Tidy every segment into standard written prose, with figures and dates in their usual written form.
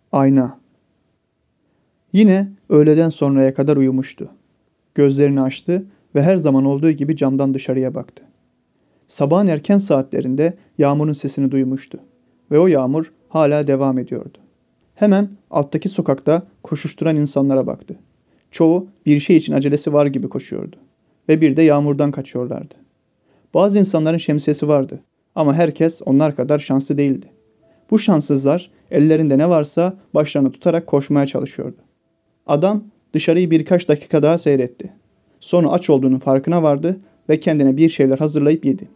Ayna. Yine öğleden sonraya kadar uyumuştu. Gözlerini açtı ve her zaman olduğu gibi camdan dışarıya baktı. Sabahın erken saatlerinde yağmurun sesini duymuştu ve o yağmur hala devam ediyordu. Hemen alttaki sokakta koşuşturan insanlara baktı. Çoğu bir şey için acelesi var gibi koşuyordu ve bir de yağmurdan kaçıyorlardı. Bazı insanların şemsiyesi vardı ama herkes onlar kadar şanslı değildi. Bu şanssızlar ellerinde ne varsa başlarını tutarak koşmaya çalışıyordu. Adam dışarıyı birkaç dakika daha seyretti. Sonra aç olduğunun farkına vardı ve kendine bir şeyler hazırlayıp yedi.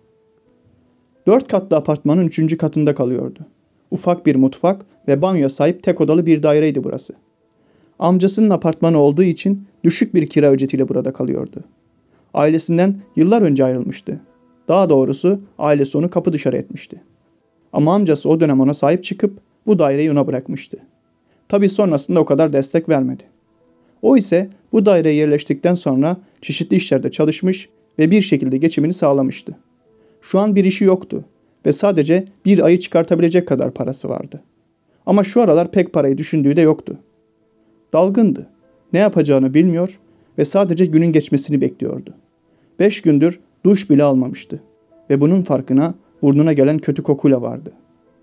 4 katlı apartmanın 3. katında kalıyordu. Ufak bir mutfak ve banyoya sahip tek odalı bir daireydi burası. Amcasının apartmanı olduğu için düşük bir kira ücretiyle burada kalıyordu. Ailesinden yıllar önce ayrılmıştı. Daha doğrusu ailesi onu kapı dışarı etmişti. Ama amcası o dönem ona sahip çıkıp bu daireyi ona bırakmıştı. Tabii sonrasında o kadar destek vermedi. O ise bu daireye yerleştikten sonra çeşitli işlerde çalışmış ve bir şekilde geçimini sağlamıştı. Şu an bir işi yoktu ve sadece bir ayı çıkartabilecek kadar parası vardı. Ama şu aralar pek parayı düşündüğü de yoktu. Dalgındı. Ne yapacağını bilmiyor ve sadece günün geçmesini bekliyordu. 5 gündür duş bile almamıştı ve bunun farkına burnuna gelen kötü kokuyla vardı.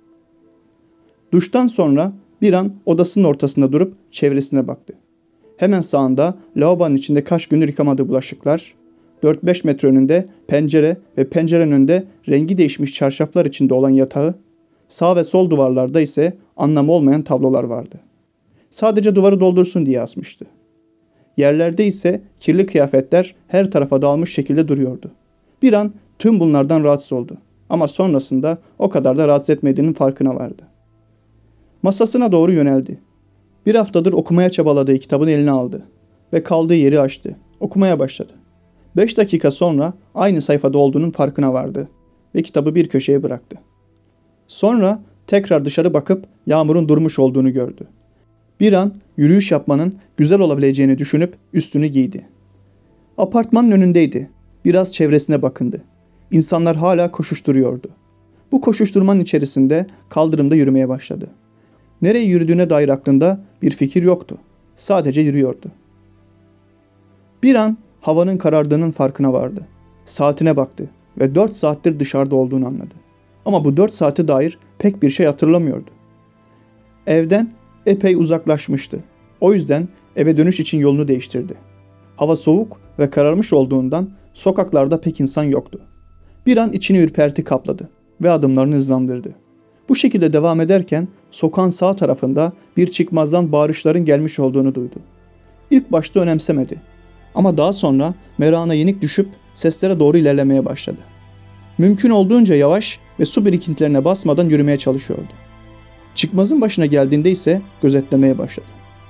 Duştan sonra bir an odasının ortasında durup çevresine baktı. Hemen sağında lavabonun içinde kaç gündür yıkamadığı bulaşıklar, 4-5 metre önünde pencere ve pencerenin önünde rengi değişmiş çarşaflar içinde olan yatağı, sağ ve sol duvarlarda ise anlamı olmayan tablolar vardı. Sadece duvarı doldursun diye asmıştı. Yerlerde ise kirli kıyafetler her tarafa dağılmış şekilde duruyordu. Bir an tüm bunlardan rahatsız oldu ama sonrasında o kadar da rahatsız etmediğinin farkına vardı. Masasına doğru yöneldi. Bir haftadır okumaya çabaladığı kitabın eline aldı ve kaldığı yeri açtı. Okumaya başladı. 5 dakika sonra aynı sayfada olduğunun farkına vardı ve kitabı bir köşeye bıraktı. Sonra tekrar dışarı bakıp yağmurun durmuş olduğunu gördü. Bir an yürüyüş yapmanın güzel olabileceğini düşünüp üstünü giydi. Apartmanın önündeydi. Biraz çevresine bakındı. İnsanlar hala koşuşturuyordu. Bu koşuşturmanın içerisinde kaldırımda yürümeye başladı. Nereye yürüdüğüne dair aklında bir fikir yoktu. Sadece yürüyordu. Bir an havanın karardığının farkına vardı. Saatine baktı ve 4 saattir dışarıda olduğunu anladı. Ama bu 4 saate dair pek bir şey hatırlamıyordu. Evden epey uzaklaşmıştı. O yüzden eve dönüş için yolunu değiştirdi. Hava soğuk ve kararmış olduğundan sokaklarda pek insan yoktu. Bir an içini ürperti kapladı ve adımlarını hızlandırdı. Bu şekilde devam ederken sokağın sağ tarafında bir çıkmazdan bağırışların gelmiş olduğunu duydu. İlk başta önemsemedi. Ama daha sonra merakına yenik düşüp seslere doğru ilerlemeye başladı. Mümkün olduğunca yavaş ve su birikintilerine basmadan yürümeye çalışıyordu. Çıkmazın başına geldiğinde ise gözetlemeye başladı.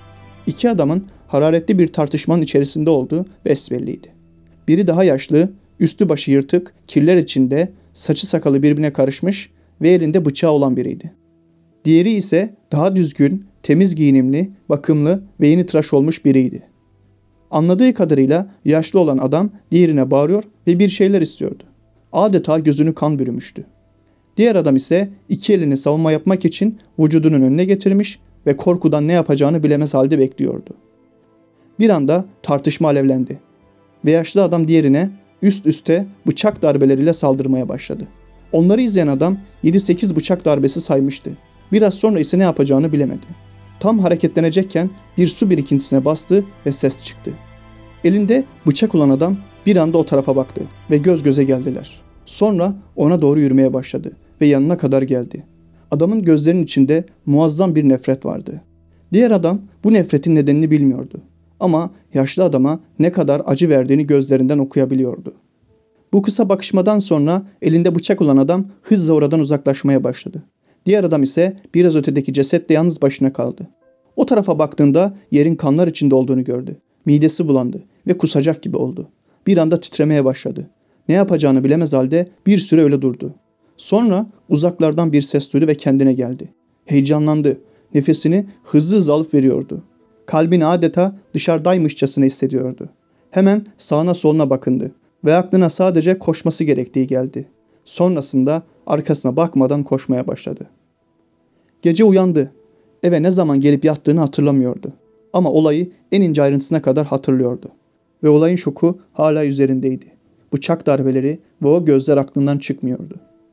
2 adamın hararetli bir tartışmanın içerisinde olduğu besbelliydi. Biri daha yaşlı, üstü başı yırtık, kirler içinde, saçı sakalı birbirine karışmış ve elinde bıçağı olan biriydi. Diğeri ise daha düzgün, temiz giyinimli, bakımlı ve yeni tıraş olmuş biriydi. Anladığı kadarıyla yaşlı olan adam diğerine bağırıyor ve bir şeyler istiyordu. Adeta gözünü kan bürümüştü. Diğer adam ise 2 elini savunma yapmak için vücudunun önüne getirmiş ve korkudan ne yapacağını bilemez halde bekliyordu. Bir anda tartışma alevlendi ve yaşlı adam diğerine üst üste bıçak darbeleriyle saldırmaya başladı. Onları izleyen adam 7-8 bıçak darbesi saymıştı. Biraz sonra ise ne yapacağını bilemedi. Tam hareketlenecekken bir su birikintisine bastı ve ses çıktı. Elinde bıçak olan adam bir anda o tarafa baktı ve göz göze geldiler. Sonra ona doğru yürümeye başladı ve yanına kadar geldi. Adamın gözlerinin içinde muazzam bir nefret vardı. Diğer adam bu nefretin nedenini bilmiyordu. Ama yaşlı adama ne kadar acı verdiğini gözlerinden okuyabiliyordu. Bu kısa bakışmadan sonra elinde bıçak olan adam hızla oradan uzaklaşmaya başladı. Diğer adam ise biraz ötedeki cesetle yalnız başına kaldı. O tarafa baktığında yerin kanlar içinde olduğunu gördü. Midesi bulandı ve kusacak gibi oldu. Bir anda titremeye başladı. Ne yapacağını bilemez halde bir süre öyle durdu. Sonra uzaklardan bir ses duydu ve kendine geldi. Heyecanlandı. Nefesini hızlı hızlı alıp veriyordu. Kalbini adeta dışarıdaymışçasına hissediyordu. Hemen sağına soluna bakındı ve aklına sadece koşması gerektiği geldi. Sonrasında arkasına bakmadan koşmaya başladı. Gece uyandı. Eve ne zaman gelip yattığını hatırlamıyordu. Ama olayı en ince ayrıntısına kadar hatırlıyordu. Ve olayın şoku hala üzerindeydi. Bıçak darbeleri ve o gözler aklından çıkmıyordu.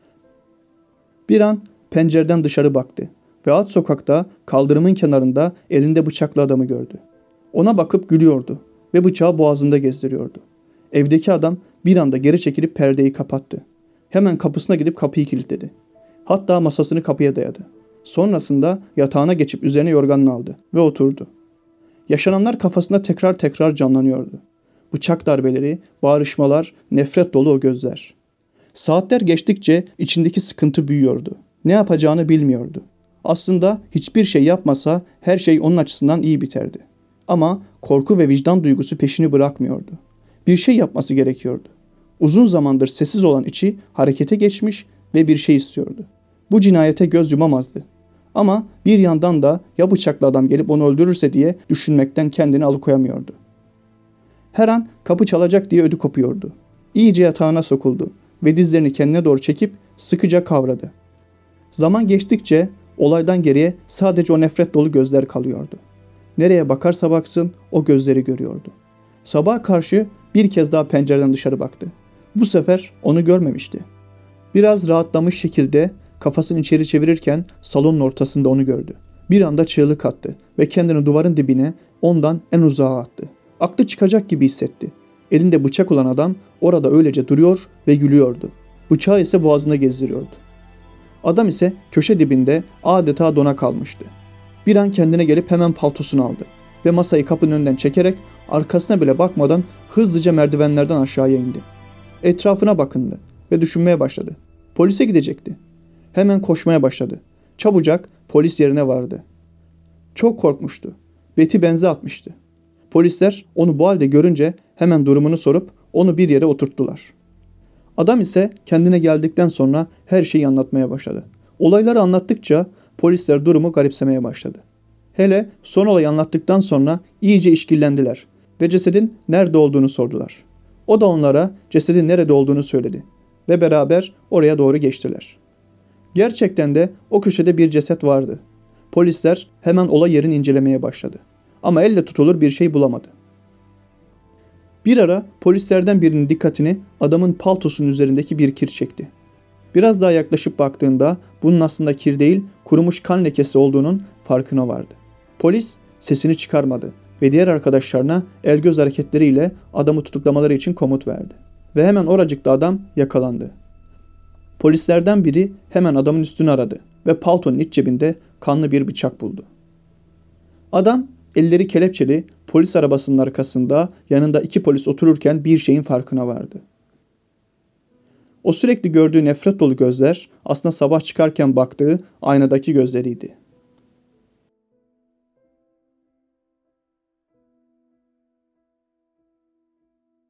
Bir an pencereden dışarı baktı ve alt sokakta kaldırımın kenarında elinde bıçaklı adamı gördü. Ona bakıp gülüyordu ve bıçağı boğazında gezdiriyordu. Evdeki adam bir anda geri çekilip perdeyi kapattı. Hemen kapısına gidip kapıyı kilitledi. Hatta masasını kapıya dayadı. Sonrasında yatağına geçip üzerine yorganını aldı ve oturdu. Yaşananlar kafasında tekrar tekrar canlanıyordu. Bıçak darbeleri, bağırışmalar, nefret dolu o gözler. Saatler geçtikçe içindeki sıkıntı büyüyordu. Ne yapacağını bilmiyordu. Aslında hiçbir şey yapmasa her şey onun açısından iyi biterdi. Ama korku ve vicdan duygusu peşini bırakmıyordu. Bir şey yapması gerekiyordu. Uzun zamandır sessiz olan içi harekete geçmiş ve bir şey istiyordu. Bu cinayete göz yumamazdı. Ama bir yandan da ya bıçaklı adam gelip onu öldürürse diye düşünmekten kendini alıkoyamıyordu. Her an kapı çalacak diye ödü kopuyordu. İyice yatağına sokuldu ve dizlerini kendine doğru çekip sıkıca kavradı. Zaman geçtikçe olaydan geriye sadece o nefret dolu gözler kalıyordu. Nereye bakarsa baksın o gözleri görüyordu. Sabaha karşı bir kez daha pencereden dışarı baktı. Bu sefer onu görmemişti. Biraz rahatlamış şekilde kafasını içeri çevirirken salonun ortasında onu gördü. Bir anda çığlık attı ve kendini duvarın dibine, ondan en uzağa attı. Aklı çıkacak gibi hissetti. Elinde bıçak olan adam orada öylece duruyor ve gülüyordu. Bıçağı ise boğazında gezdiriyordu. Adam ise köşe dibinde adeta dona kalmıştı. Bir an kendine gelip hemen paltosunu aldı ve masayı kapının önünden çekerek arkasına bile bakmadan hızlıca merdivenlerden aşağıya indi. Etrafına bakındı ve düşünmeye başladı. Polise gidecekti. Hemen koşmaya başladı. Çabucak polis yerine vardı. Çok korkmuştu. Beti benze atmıştı. Polisler onu bu halde görünce hemen durumunu sorup onu bir yere oturttular. Adam ise kendine geldikten sonra her şeyi anlatmaya başladı. Olayları anlattıkça polisler durumu garipsemeye başladı. Hele son olayı anlattıktan sonra iyice işkillendiler ve cesedin nerede olduğunu sordular. O da onlara cesedin nerede olduğunu söyledi ve beraber oraya doğru geçtiler. Gerçekten de o köşede bir ceset vardı. Polisler hemen olay yerini incelemeye başladı. Ama elle tutulur bir şey bulamadı. Bir ara polislerden birinin dikkatini adamın paltosunun üzerindeki bir kir çekti. Biraz daha yaklaşıp baktığında bunun aslında kir değil, kurumuş kan lekesi olduğunun farkına vardı. Polis sesini çıkarmadı ve diğer arkadaşlarına el göz hareketleriyle adamı tutuklamaları için komut verdi. Ve hemen oracıkta adam yakalandı. Polislerden biri hemen adamın üstünü aradı ve paltonun iç cebinde kanlı bir bıçak buldu. Adam elleri kelepçeli polis arabasının arkasında yanında 2 polis otururken bir şeyin farkına vardı. O sürekli gördüğü nefret dolu gözler aslında sabah çıkarken baktığı aynadaki gözleriydi.